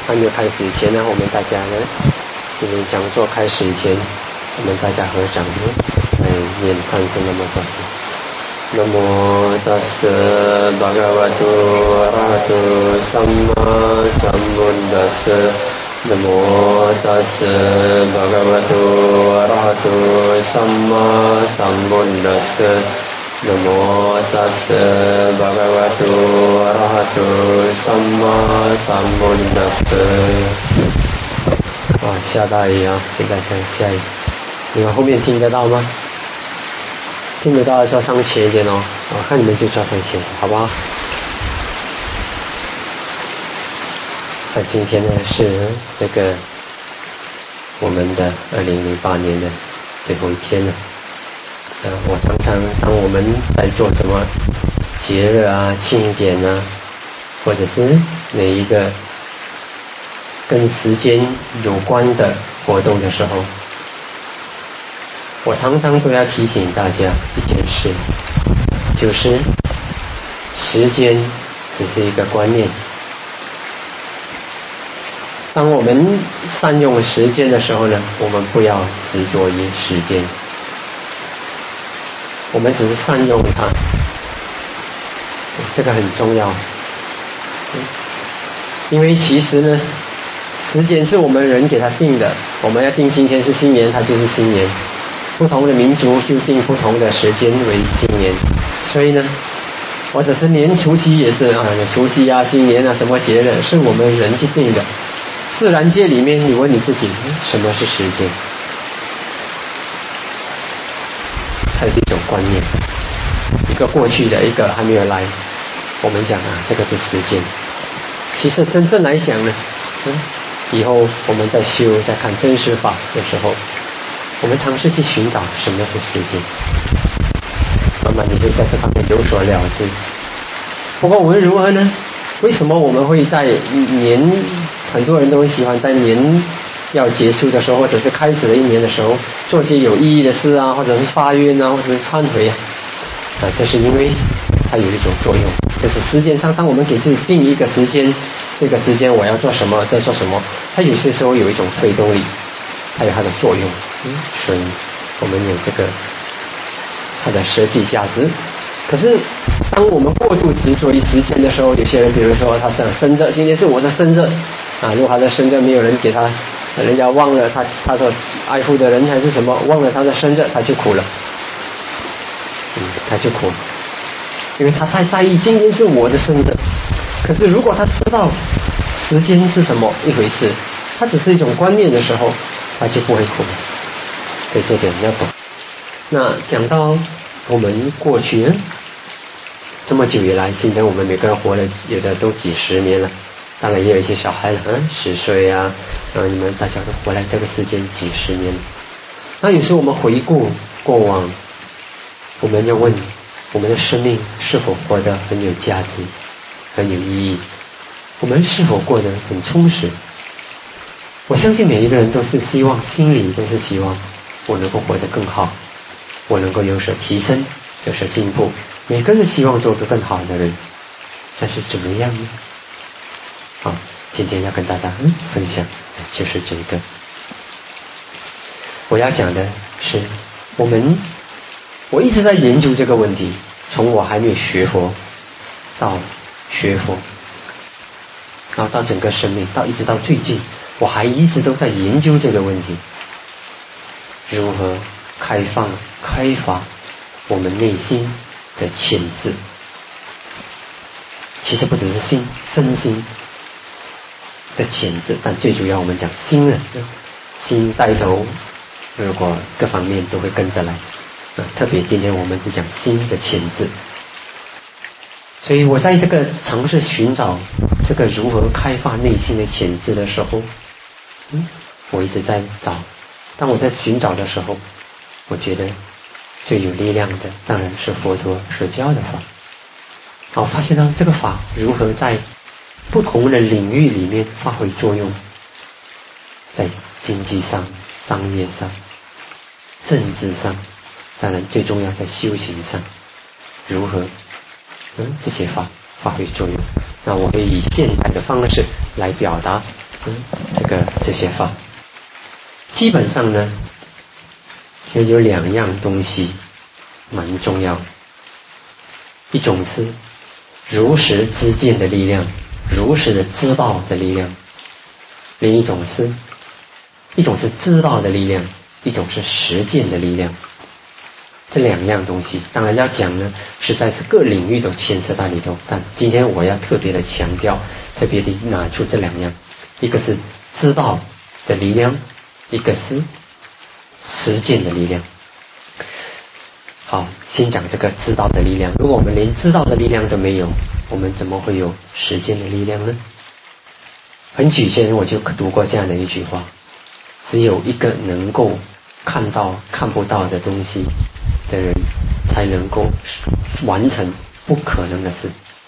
还没有开始以前呢，我们大家呢，今天讲座开始以前，我们大家合掌呢，来念三声南无大师。南无大师巴嘎瓦多阿拉多萨玛萨姆达斯。南无大师巴嘎瓦多阿拉多萨玛萨姆达斯。南无大师巴嘎瓦多阿拉多萨玛萨姆达斯。哇，下大雨啊！现在在下雨，你们后面听得到吗？听得到就上前一点哦，我看你们就抓上前，好不好？那今天呢是这个我们的2008年的最后一天了。我常常当我们在做什么节日啊、庆典啊，或者是哪一个跟时间有关的活动的时候，我常常都要提醒大家一件事，就是时间只是一个观念。当我们善用时间的时候呢，我们不要执着于时间，我们只是善用它，这个很重要。因为其实呢，时间是我们人给它定的，我们要定今天是新年，它就是新年。不同的民族就定不同的时间为新年，所以呢，或者是年除夕也是啊，除夕啊、新年啊什么节日是我们人去定的。自然界里面，你问你自己，什么是时间？它是一种观念，一个过去的，一个还没有来。我们讲啊，这个是时间。其实真正来讲呢，以后我们在修、在看真实法的时候，我们尝试去寻找什么是时间，慢慢你会在这方面有所了知。不过无论如何呢，为什么我们会在年，很多人都很喜欢在年要结束的时候，或者是开始的一年的时候，做些有意义的事啊，或者是发愿啊，或者是忏悔啊，这是因为它有一种作用，就是时间上，当我们给自己定一个时间，这个时间我要做什么，在做什么，它有些时候有一种推动力，它有它的作用。所以我们有这个它的实际价值。可是当我们过度执着于时间的时候，有些人比如说他想生日，今天是我的生日啊，如果他的生日没有人给他，人家忘了他所爱护的人还是什么，忘了他的生日，他就苦了。他就苦了，因为他太在意今天是我的生日。可是如果他知道时间是什么一回事，它只是一种观念的时候，他就不会苦了。所以这点要懂。那讲到我们过去这么久以来，现在我们每个人活了，有的都几十年了，当然也有一些小孩了，10岁啊，你们大家都活在这个世间几十年了。那有时候我们回顾过往，我们要问我们的生命是否活得很有价值、很有意义，我们是否过得很充实。我相信每一个人都是希望，心里都是希望我能够活得更好，我能够有所提升，有所进步。每个人希望做个更好的人，但是怎么样呢？好，今天要跟大家分享就是这个。我要讲的是，我一直在研究这个问题，从我还没有学佛到学佛，然后到整个生命，一直到最近，我还一直都在研究这个问题，如何开发我们内心的潜质。其实不只是身心的潜质，但最主要我们讲心了，心带头，如果各方面都会跟着来。特别今天我们只讲心的潜质。所以我在这个尝试寻找这个如何开发内心的潜质的时候，我一直在找。当我在寻找的时候，我觉得最有力量的当然是佛陀所教的法。我发现到这个法如何在不同的领域里面发挥作用，在经济上、商业上、政治上，当然最重要在修行上，如何这些法发挥作用。那我会以现代的方式来表达这些法。基本上呢，就有2样东西蛮重要，一种是如实知见的力量，如实的知道的力量；另一种是知道的力量，一种是实践的力量。这2样东西当然要讲呢，实在是各领域都牵涉在里头，但今天我要特别的强调，特别的拿出这2样，一个是知道的力量，一个是实践的力量。好，先讲这个知道的力量。如果我们连知道的力量都没有，我们怎么会有实践的力量呢？很久以前我就读过这样的一句话，只有一个能够看到看不到的东西的人，才能够完成不可能的事。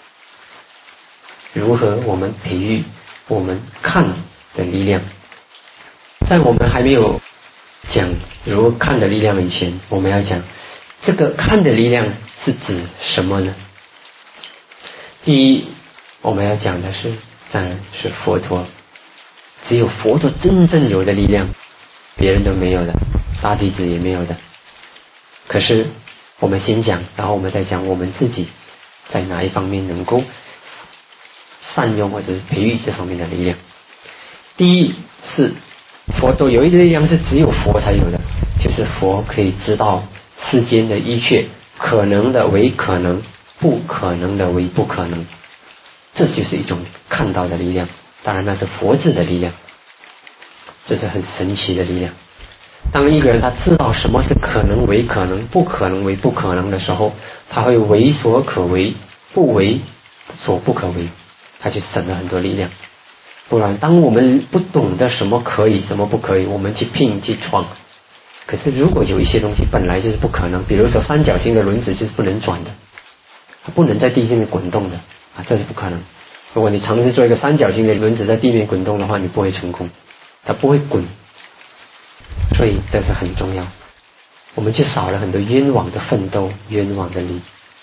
如何我们培育我们看的力量？在我们还没有讲如何看的力量以前，我们要讲这个看的力量是指什么呢？第一，我们要讲的是，当然是佛陀，只有佛陀真正有的力量，别人都没有的，大弟子也没有的。可是我们先讲，然后我们再讲我们自己在哪一方面能够善用或者是培育这方面的力量。第一是佛陀有一个力量是只有佛才有的，就是佛可以知道世间的一切可能的为可能，不可能的为不可能，这就是一种看到的力量。当然那是佛智的力量，这是很神奇的力量。当一个人他知道什么是可能为可能，不可能为不可能的时候，他会为所可为，不为所不可为，他就省了很多力量。不然当我们不懂得什么可以什么不可以，我们去拼去闯。可是如果有一些东西本来就是不可能，比如说三角形的轮子就是不能转的，它不能在地上面滚动的这是不可能。如果你尝试做一个三角形的轮子在地面滚动的话，你不会成功，它不会滚。所以这是很重要，我们就少了很多冤枉的奋斗，冤枉的力。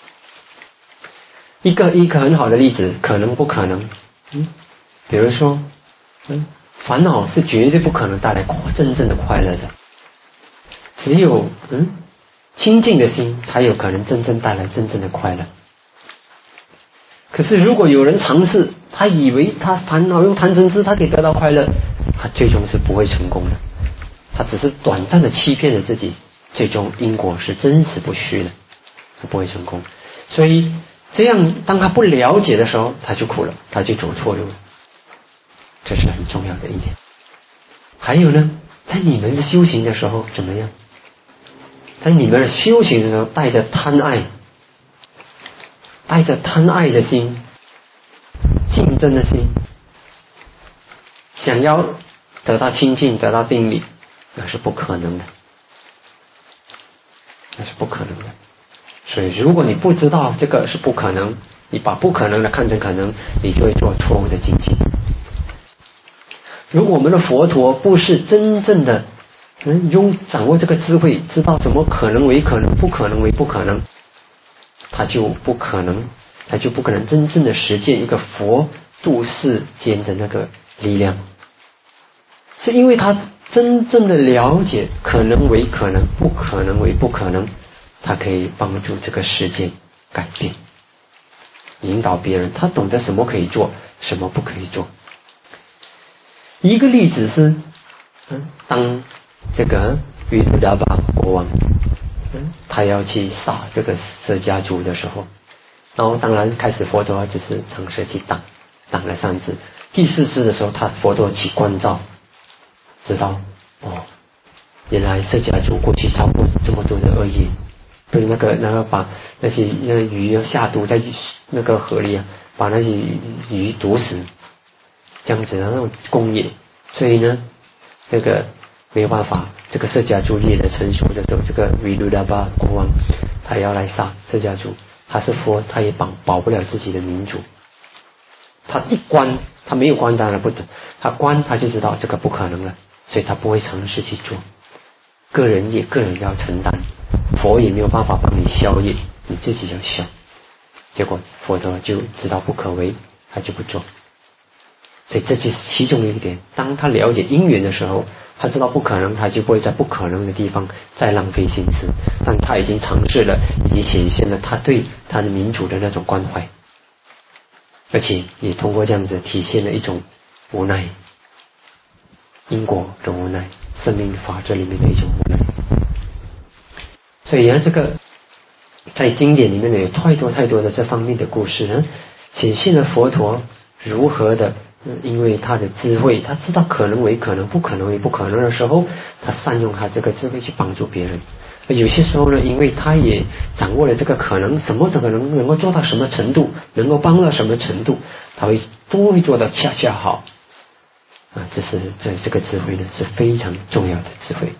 一个很好的例子，可能不可能，比如说，烦恼是绝对不可能带来真正的快乐的，只有清净的心才有可能真正带来真正的快乐。可是如果有人尝试，他以为他烦恼用贪嗔痴他可以得到快乐，他最终是不会成功的，他只是短暂的欺骗了自己，最终因果是真实不虚的，他不会成功。所以这样当他不了解的时候，他就苦了，他就走错路了，这是很重要的一点。还有呢，在你们的修行的时候怎么样？在你们的修行的时候，带着贪爱的心，竞争的心，想要得到清净，得到定力，那是不可能的，那是不可能的。所以如果你不知道这个是不可能，你把不可能的看成可能，你就会做错误的精进。如果我们的佛陀不是真正的掌握这个智慧，知道怎么可能为可能，不可能为不可能，他就不可能真正的实践一个佛度世间的那个力量。是因为他真正的了解可能为可能，不可能为不可能，他可以帮助这个世界改变，引导别人，他懂得什么可以做，什么不可以做。一个例子是当这个瑜卢达巴国王他要去杀这个舍迦族的时候，然后当然开始佛陀只是尝试去挡了3次，第4次的时候佛陀起关照，知道原来舍迦族过去造过这么多的恶业，被那个把那些鱼下毒在那个河里把那些鱼毒死，这样子的那种功业。所以呢这个没有办法，这个舍迦族业的成熟的时候，这个维卢达巴国王他要来杀舍迦族，他是佛，他也保不了自己的民族。他一关，他没有关当然不懂，他关他就知道这个不可能了，所以他不会尝试去做。个人业个人要承担，佛也没有办法帮你消业，你自己要消。结果佛陀就知道不可为，他就不做。 所以这就是其中的一点。当他了解因缘的时候，他知道不可能，他就不会在不可能的地方再浪费心思。但他已经尝试了，以及显现了他对他的民主的那种关怀，而且也通过这样子体现了一种无奈，因果的无奈，生命法则里面的一种无奈。所以这个在经典里面呢，有太多的这方面的故事呢，显现了佛陀如何的因为他的智慧，他知道可能为可能，不可能为不可能的时候，他善用他这个智慧去帮助别人。有些时候呢，因为他也掌握了这个可能，什么的可能够做到什么程度，能够帮到什么程度，他都会做到恰恰好这个智慧呢是非常重要的智慧。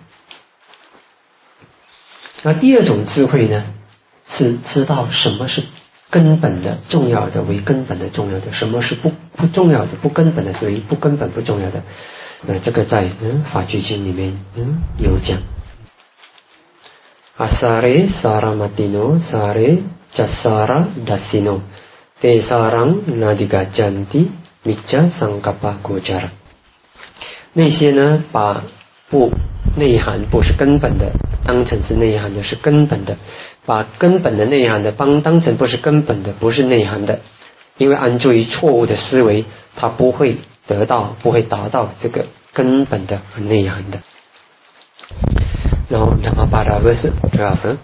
那第二种智慧呢，是知道什么是根本的重要的为根本的重要的，什么是不重要的不根本的为不根本不重要的。这个在法句经里面有讲。Asare saramatino sare jasara dasino te sarang nadigajanti micca sangkapa gojara。那些呢把不内涵不是根本的当成是内涵的是根本的，把根本的内涵的当成不是根本的不是内涵的，因为安住于错误的思维，它不会达到这个根本的内涵的。然后Dhammapada verse 12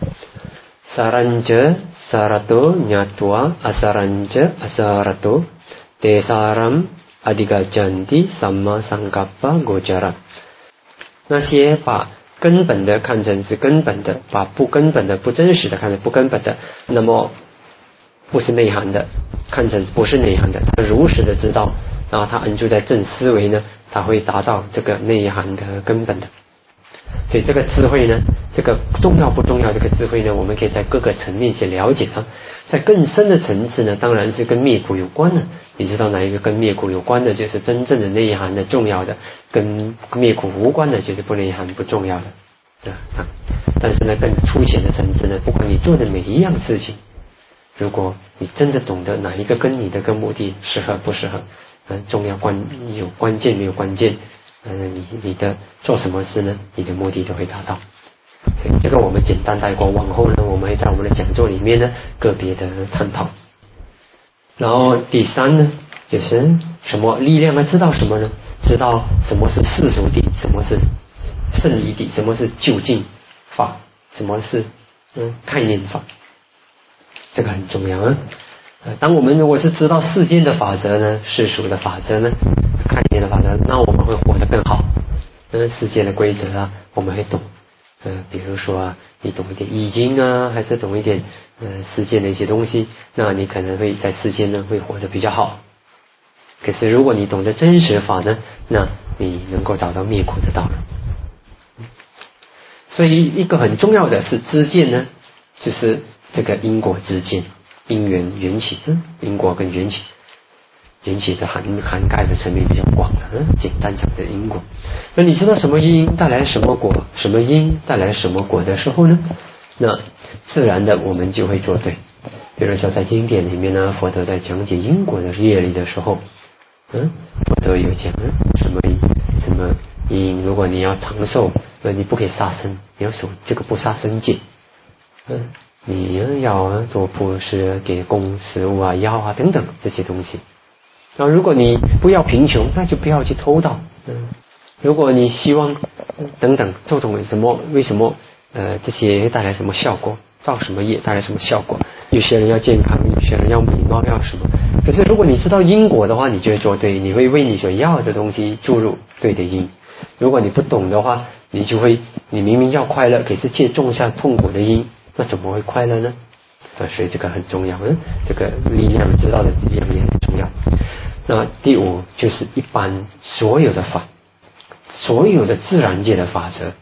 Saranja sarato nyatva asaranja asarato te saram adigajanti samma sankappa gojara。 那些把根本的看成是根本的，把不根本的不真实的看成不根本的，那么不是内涵的看成不是内涵的，他如实的知道，然后他安住在正思维呢，他会达到这个内涵的根本的。所以这个智慧呢，这个重要不重要，这个智慧呢，我们可以在各个层面去了解它。在更深的层次呢，当然是跟灭苦有关的。你知道哪一个跟灭苦有关的，就是真正的内涵的重要的；跟灭苦无关的，就是不内涵不重要的。但是呢，更粗浅的层次呢，不管你做的每一样事情，如果你真的懂得哪一个跟你的目的适合不适合，重要有关键没有关键，你的做什么事呢，你的目的都会达到。所以这个我们简单带过，往后呢，我们会在我们的讲座里面呢个别的探讨。然后第三呢，就是什么力量呢？知道什么呢？知道什么是世俗谛，什么是圣义谛，什么是究竟法，什么是概念法，这个很重要啊。当我们如果是知道世间的法则呢，世俗的法则呢，概念的法则，那我们会活得更好。世界的规则啊，我们会懂。比如说你懂一点易经啊，还是懂一点世间的一些东西，那你可能会在世间呢会活得比较好。可是如果你懂得真实法呢，那你能够找到灭苦的道路。所以一个很重要的是知见呢，就是这个因果知见，因缘缘起，因果跟缘起。缘起的涵盖的层面比较广的，简单讲的因果。那你知道什么因带来什么果，什么因带来什么果的时候呢，那自然的我们就会做对。比如说在经典里面呢，佛陀在讲解因果的业力的时候，佛陀有讲什么因，如果你要长寿，你不可以杀生，你要守这个不杀生戒。你要做布施，给供食物啊、药啊等等这些东西。然后如果你不要贫穷，那就不要去偷盗。如果你希望等等这种什么，为什么这些带来什么效果，造什么业带来什么效果？有些人要健康，有些人要美貌，要什么？可是如果你知道因果的话，你就会做对，你会为你所要的东西注入对的因。如果你不懂的话，你明明要快乐，可是却种下痛苦的因，那怎么会快乐呢？所以这个很重要，这个力量知道的力量也很重要。那第五就是一般所有的法，所有的自然界的法则，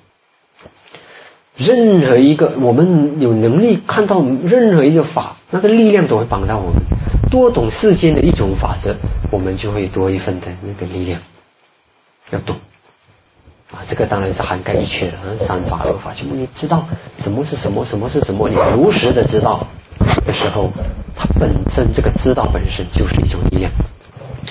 任何一个我们有能力看到任何一个法，那个力量都会帮到我们。多懂世间的一种法则，我们就会多一份的那个力量。要懂这个当然是涵盖一切的，三法二法全部你知道什么是什么，什么是什么，你如实的知道的时候，它本身这个知道本身就是一种力量。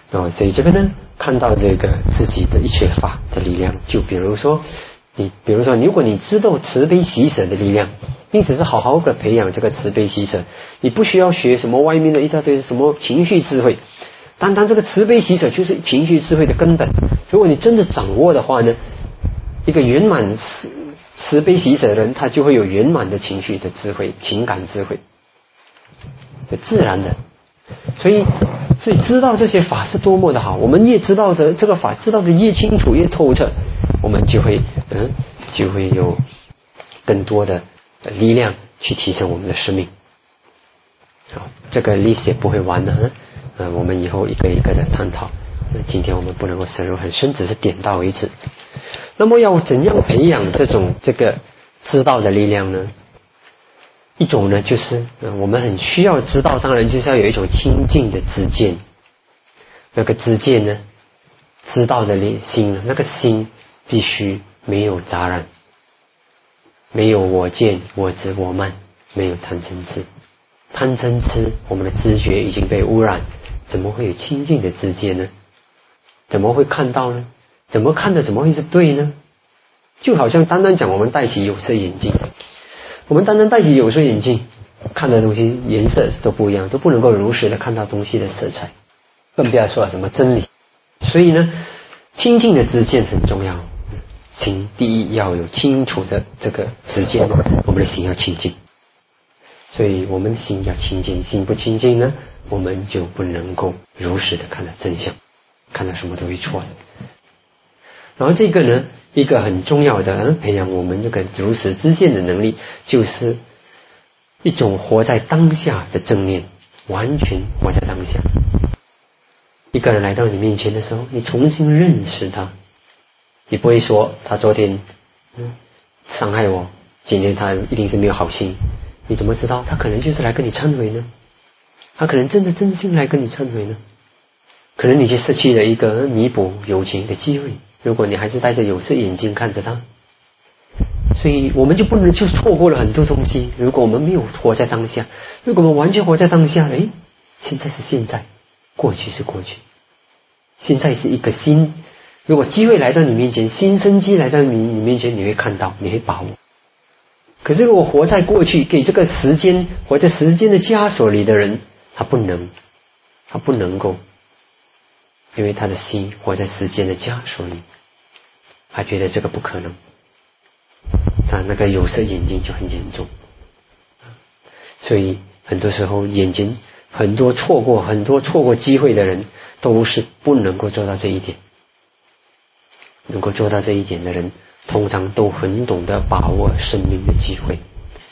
所以这个呢，看到这个自己的一切法的力量，就比如说如果你知道慈悲喜舍的力量，你只是好好的培养这个慈悲喜舍，你不需要学什么外面的一大堆什么情绪智慧，单单这个慈悲喜舍就是情绪智慧的根本。如果你真的掌握的话呢，一个圆满慈悲喜舍的人，他就会有圆满的情绪的智慧、情感智慧，自然的。所以知道这些法是多么的好，我们越知道的这个法知道的越清楚越透彻，我们就会有更多的力量去提升我们的生命。好，这个历史也不会完的，我们以后一个一个的探讨。今天我们不能够深入很深，只是点到为止。那么要怎样培养这个知道的力量呢？一种呢，就是我们很需要知道，当然就是要有一种清净的知见。那个知见呢，知道的心呢，那个心必须没有杂染，没有我见我执我慢，没有贪嗔痴。贪嗔痴，我们的知觉已经被污染，怎么会有清净的知见呢？怎么会看到呢？怎么看的怎么会是对呢？就好像单单讲我们戴起有色眼镜，我们单单戴起有色眼镜，看的东西颜色都不一样，都不能够如实的看到东西的色彩，更不要说什么真理。所以呢，清净的知见很重要。第一要有清楚的这个知见，我们的心要清净。所以我们的心要清净，心不清净呢，我们就不能够如实的看到真相，看到什么都会错的。然后这个呢，一个很重要的培养我们这个如实知见的能力，就是一种活在当下的正念，完全活在当下。一个人来到你面前的时候，你重新认识他，你不会说他昨天伤害我，今天他一定是没有好心。你怎么知道他可能就是来跟你忏悔呢？他可能真心来跟你忏悔呢？可能你就失去了一个弥补友情的机会，如果你还是戴着有色眼镜看着他。所以我们就不能就错过了很多东西。如果我们没有活在当下，如果我们完全活在当下，现在是现在，过去是过去，现在是一个新，如果机会来到你面前，新生机来到你面前，你会看到，你会把握。可是如果活在过去，给这个时间活在时间的枷锁里的人，他不能够，因为他的心活在时间的枷锁里，他觉得这个不可能，他那个有色眼睛就很严重。所以很多时候眼睛很多错过机会的人，都是不能够做到这一点。能够做到这一点的人，通常都很懂得把握生命的机会。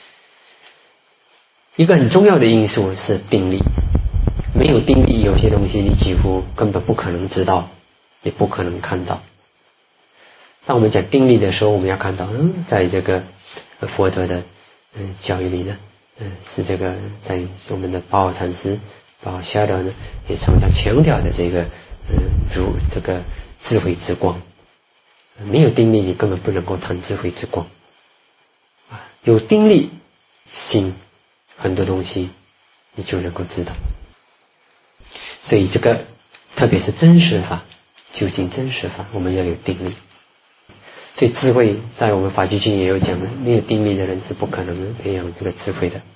一个很重要的因素是定力，没有定力，有些东西你几乎根本不可能知道，也不可能看到。当我们讲定力的时候，我们要看到，在这个佛陀的教育里呢，是这个在我们的宝禅师宝夏德呢，也常常强调的这个如这个智慧之光。没有定力，你根本不能够谈智慧之光。有定力，心很多东西你就能够知道。所以这个特别是真实法，究竟真实法，我们要有定力。所以智慧在我们法句经也有讲，没有定力的人是不可能培养这个智慧的。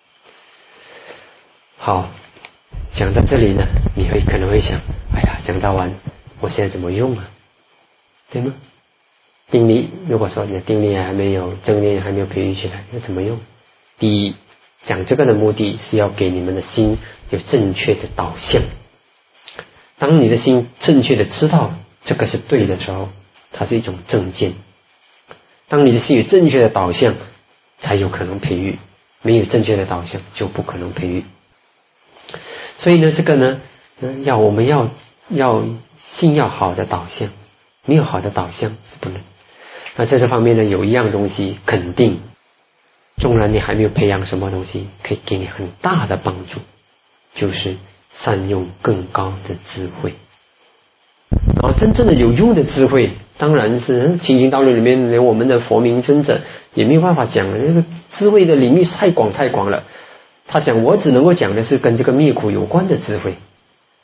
好，讲到这里呢，你可能会想，哎呀，讲到完，我现在怎么用啊？对吗？定力，如果说你的定力还没有正念还没有培育起来，那怎么用？第一，讲这个的目的是要给你们的心有正确的导向。当你的心正确的知道这个是对的时候，它是一种正见。当你的心有正确的导向，才有可能培育，没有正确的导向就不可能培育。所以呢，这个呢，我们要心要好的导向，没有好的导向是不能。那在这方面呢，有一样东西肯定，纵然你还没有培养什么东西，可以给你很大的帮助，就是善用更高的智慧。然后真正的有用的智慧，当然是清净道路里面连我们的佛明尊者也没有办法讲了，那个智慧的领域太广了。他讲我只能够讲的是跟这个灭苦有关的智慧，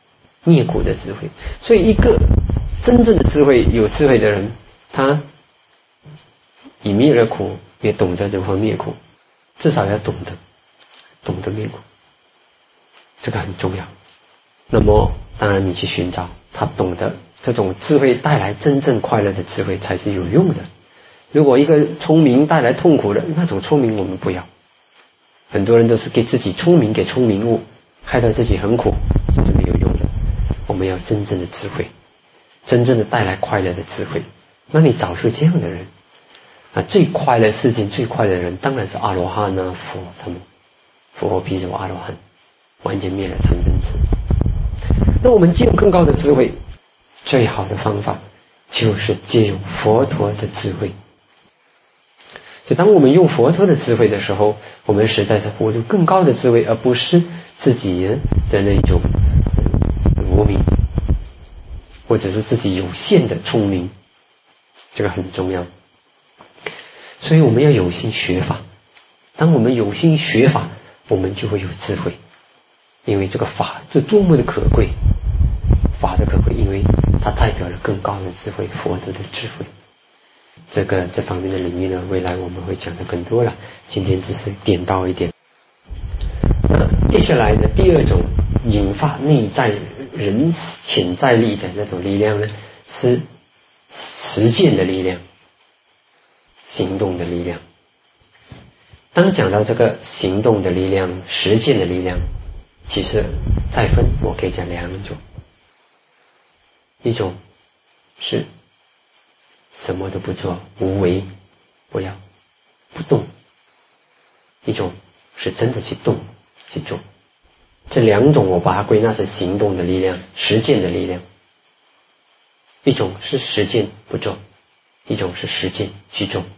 灭苦的智慧。所以一个真正的智慧，有智慧的人，他以灭了苦，也懂得如何灭苦，至少要懂得灭苦，这个很重要。那么当然你去寻找他懂得这种智慧带来真正快乐的智慧才是有用的。如果一个聪明带来痛苦的那种聪明我们不要，很多人都是给自己聪明，给聪明误，害到自己很苦，这是没有用的。我们要真正的智慧，真正的带来快乐的智慧。那你找出这样的人最快乐世间最快乐的人当然是阿罗汉啊，佛他们，佛譬如阿罗汉完全灭了贪嗔痴。那我们借用更高的智慧，最好的方法就是借用佛陀的智慧。所以当我们用佛陀的智慧的时候，我们实在是获得更高的智慧，而不是自己的那种无明，或者是自己有限的聪明，这个很重要。所以我们要有心学法，当我们有心学法，我们就会有智慧。因为这个法是多么的可贵，法的可贵，因为它代表了更高的智慧，佛陀的智慧。这方面的领域呢，未来我们会讲的更多了，今天只是点到一点。那接下来的第二种引发内在人潜在力的那种力量呢，是实践的力量，行动的力量。当讲到这个行动的力量，实践的力量，其实再分我可以讲两种，一种是什么都不做，无为，不要不动；一种是真的去动去做。这两种我把它归纳成行动的力量，实践的力量。一种是实践不做，一种是实践去做。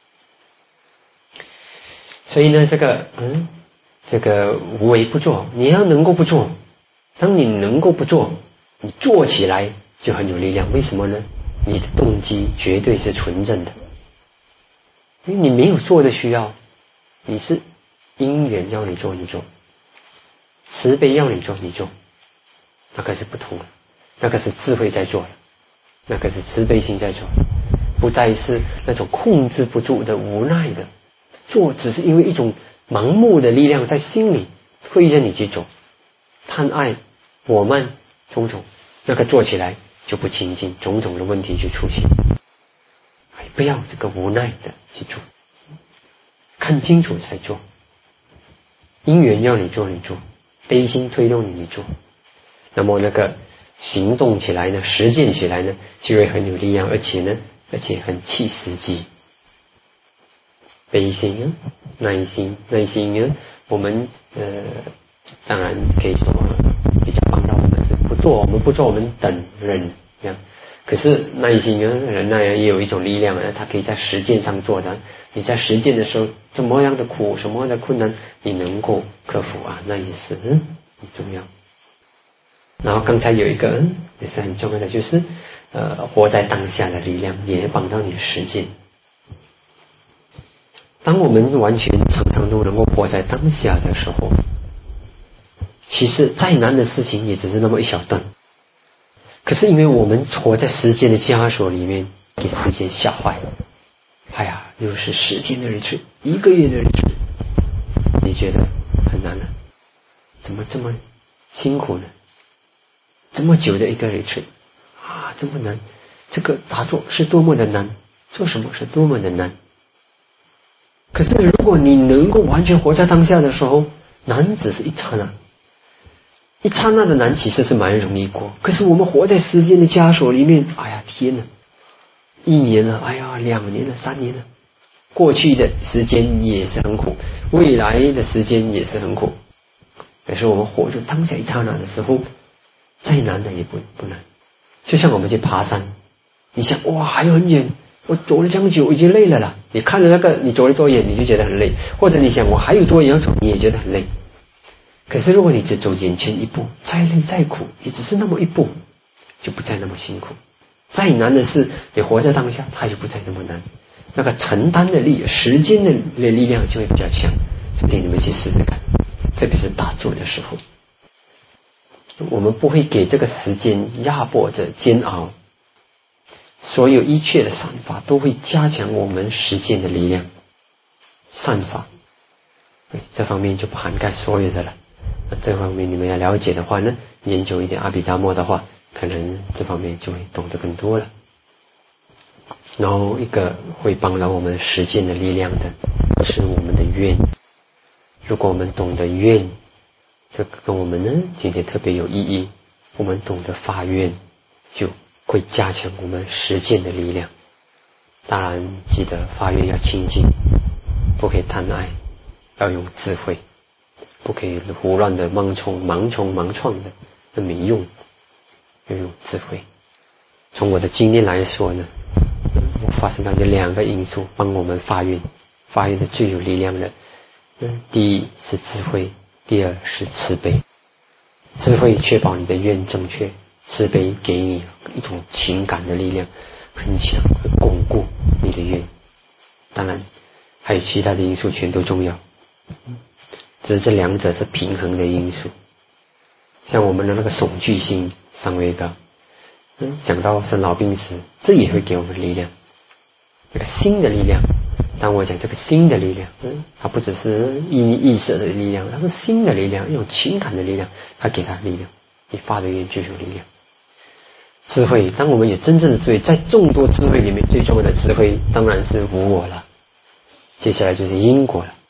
所以呢，这个无为不做，你要能够不做。当你能够不做，你做起来就很有力量。为什么呢？你的动机绝对是纯正的，因为你没有做的需要，你是因缘要你做你做，慈悲要你做你做，那个是不同的，那个是智慧在做了，那个是慈悲心在做，不再是那种控制不住的无奈的做，只是因为一种盲目的力量在心里推着你去做，贪爱我慢种种，那个做起来就不清净，种种的问题就出现。不要这个无奈的去做，看清楚才做。因缘要你做你做，悲心推动你做，那么那个行动起来呢，实践起来呢，就会很有力量，而且很切实际。悲心啊，耐心啊，我们当然可以说比较帮到我们是不做，我们等忍这样。可是耐心啊，忍耐也有一种力量啊，它可以在实践上做的。你在实践的时候，什么样的苦，什么样的困难，你能够克服啊，那也是很重要。然后刚才有一个也是很重要的，就是活在当下的力量，也帮到你的实践。当我们完全常常都能够活在当下的时候，其实再难的事情也只是那么一小段。可是因为我们活在时间的枷锁里面，给时间吓坏了。哎呀，又是10天的日子，1个月的日子，你觉得很难了？怎么这么辛苦呢？这么久的一个日子啊，这么难！这个打坐是多么的难，做什么是多么的难。可是如果你能够完全活在当下的时候，难只是一刹那，一刹那的难其实是蛮容易过。可是我们活在时间的枷锁里面，哎呀天哪！1年了，哎呀2年了，3年了，过去的时间也是很苦，未来的时间也是很苦。可是我们活在当下一刹那的时候，再难的也不难。就像我们去爬山，你想哇还有很远，我走了这么久已经累了啦，你看着那个你走了多远你就觉得很累，或者你想我还有多远要走你也觉得很累。可是如果你只走眼前一步，再累再苦也只是那么一步，就不再那么辛苦。再难的事你活在当下，它就不再那么难，那个承担的力时间的力量就会比较强。所以你们去试试看，特别是打坐的时候。 我们不会给这个时间压迫着煎熬，所有一切的善法都会加强我们实践的力量。善法这方面就不涵盖所有的了，那这方面你们要了解的话呢，研究一点阿毗达摩的话，可能这方面就会懂得更多了。然后一个会帮到我们实践的力量的是我们的愿。如果我们懂得愿，这个跟我们呢今天特别有意义，我们懂得发愿，就会加强我们实践的力量。当然记得发愿要清净，不可以贪爱，要用智慧，不可以胡乱的盲创的，那没用，要用智慧。从我的经验来说呢，我发现到有2个因素帮我们发愿的最有力量的。第一是智慧，第二是慈悲。智慧确保你的愿正确，慈悲给你一种情感的力量很强，会巩固你的愿。当然还有其他的因素全都重要，只是这2者是平衡的因素。像我们的那个恐惧心尚未高，想到生老病死，这也会给我们力量，那个心的力量。当我讲这个心的力量，它不只是意识的力量，它是心的力量，一种情感的力量，它给它力量，你发的愿就有力量。智慧，当我们有真正的智慧，在众多智慧里面最重要的智慧当然是无我了，接下来就是因果了。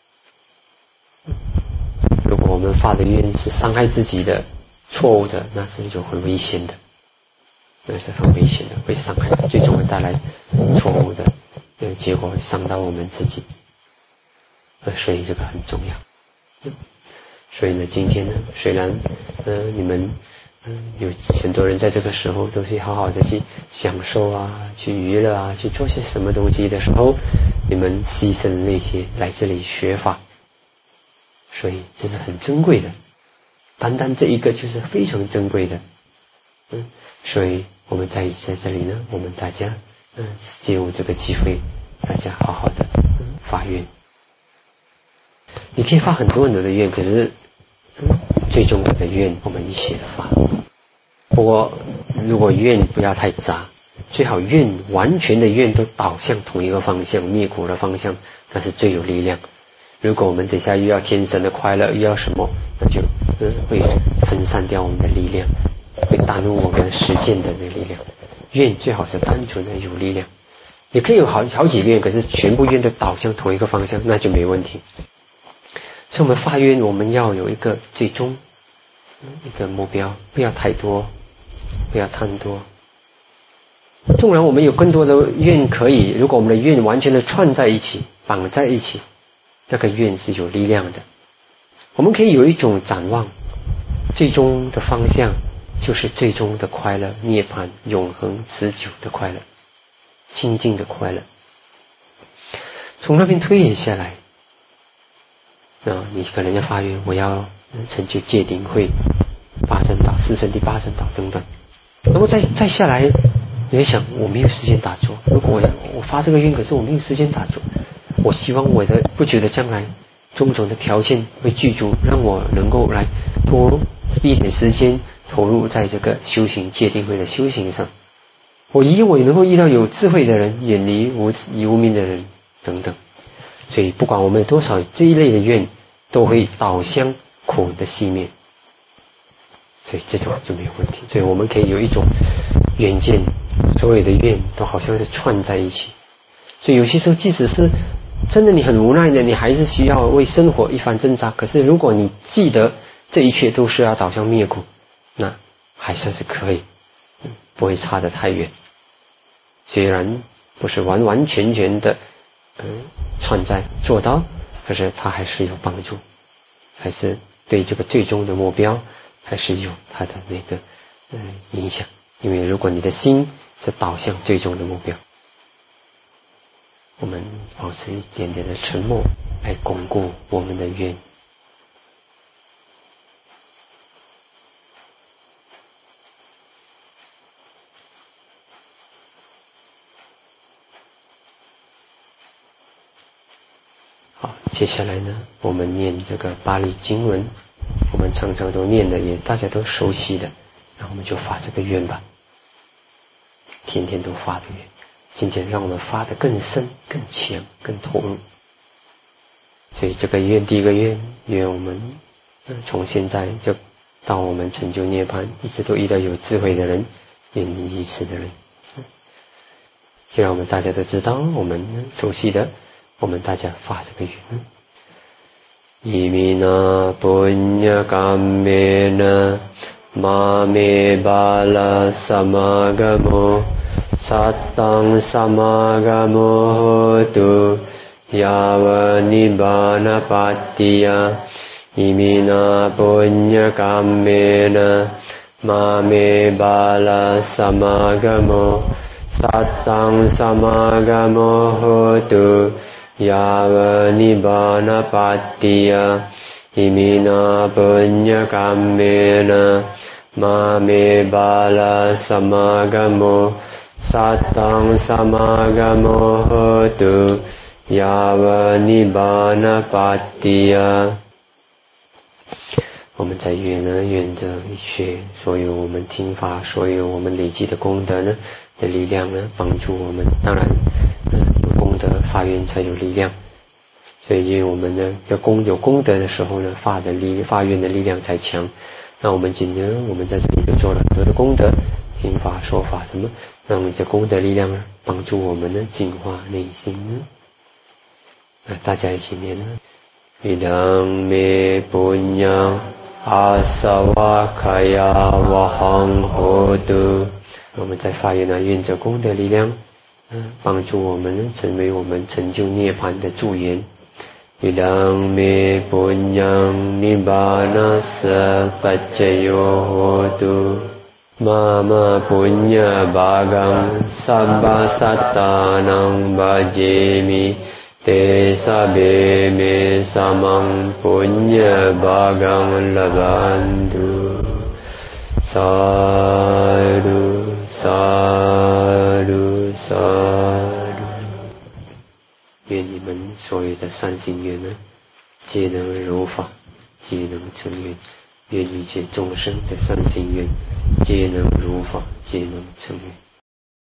如果我们发的愿是伤害自己的、错误的，那是就很危险的，那是很危险的，会伤害，最终会带来错误的结果，会伤到我们自己。所以这个很重要。所以呢，今天呢，虽然你们有很多人在这个时候都是好好的去享受啊，去娱乐啊，去做些什么东西的时候，你们牺牲那些来这里学法，所以这是很珍贵的，单单这一个就是非常珍贵的。所以我们在这里呢，我们大家借用这个机会，大家好好的发愿。你可以发很多很多的愿，可是最重要的愿我们一起的发。不过如果愿不要太杂，最好愿完全的愿都导向同一个方向，灭苦的方向，那是最有力量。如果我们等下又要天神的快乐，又要什么，那就会分散掉我们的力量，会耽误我们实践的那个力量。愿最好是单纯的有力量，也可以有好几个愿，可是全部愿都导向同一个方向，那就没问题。所以我们发愿，我们要有一个最终一个目标，不要太多，不要贪多。纵然我们有更多的愿可以，如果我们的愿完全的串在一起，绑在一起，那个愿是有力量的。我们可以有一种展望，最终的方向就是最终的快乐，涅槃，永恒持久的快乐，清净的快乐。从那边推演下来，你可能要发愿，我要成就戒定慧、八正道、四圣谛、八正道等等。那么再下来，你会想，我没有时间打坐。如果我发这个愿，可是我没有时间打坐。我希望我的不久的将来，种种的条件会具足，让我能够来多一点时间投入在这个修行戒定慧的修行上。我也能够遇到有智慧的人，远离无明的人等等。所以不管我们有多少这一类的愿，都会导向苦的熄灭，所以这种就没有问题。所以我们可以有一种远见，所有的愿都好像是串在一起。所以有些时候即使是真的你很无奈的，你还是需要为生活一番挣扎，可是如果你记得这一切都是要导向灭苦，那还算是可以，不会差得太远。虽然不是完完全全的串在做到，可是它还是有帮助，还是对这个最终的目标还是有它的那个影响。因为如果你的心是导向最终的目标，我们保持一点点的沉默来巩固我们的愿。好，接下来呢，我们念这个巴利经文。 我们常常都念的，也大家都熟悉的，然后我们就发这个愿吧，天天都发的愿。今天让我们发得更深、更强、更投入。所以这个愿，第一个愿，愿我们从现在就到我们成就涅槃，一直都遇到有智慧的人，愿意依持的人。既然我们大家都知道，我们熟悉的，我们大家发这个愿。伊米那般若甘美那玛美巴拉萨玛嘎摩萨当萨玛嘎摩多雅瓦尼巴那巴提亚伊米那般若甘美那玛美巴拉萨玛嘎摩萨当萨玛嘎摩多雅瓦尼巴那巴提亚伊米那般若甘美那玛美巴拉萨玛嘎摩萨当萨玛嘎摩多雅瓦尼巴那巴提亚。我们在愿呢，愿着一切所有我们听法，所有我们累积的功德呢的力量呢，帮助我们。当然，有功德发愿才有力量。所以，因为我们呢，有功德的时候呢，发愿的力量才强。那我们今天我们在这里就做了很多的功德，听法、说法什么，让这功德力量呢，帮助我们呢净化内心呢。那大家一起念呢。Idang me punyang asavakaya vahang hotu。我们在发愿呢，愿着功德力量，帮助我们成为我们成就涅槃的助缘。Idang me punyang nibbanassa paccayo hotu。Mama punya bhagam sabba sattanam bhajemi。Te sabe me samang punya bhagam labantu。Sadhu sadhu sadhu。愿你们所有的善行愿呢，皆能如法，皆能成愿。愿一切众生的善行愿，皆能如法，皆能成愿。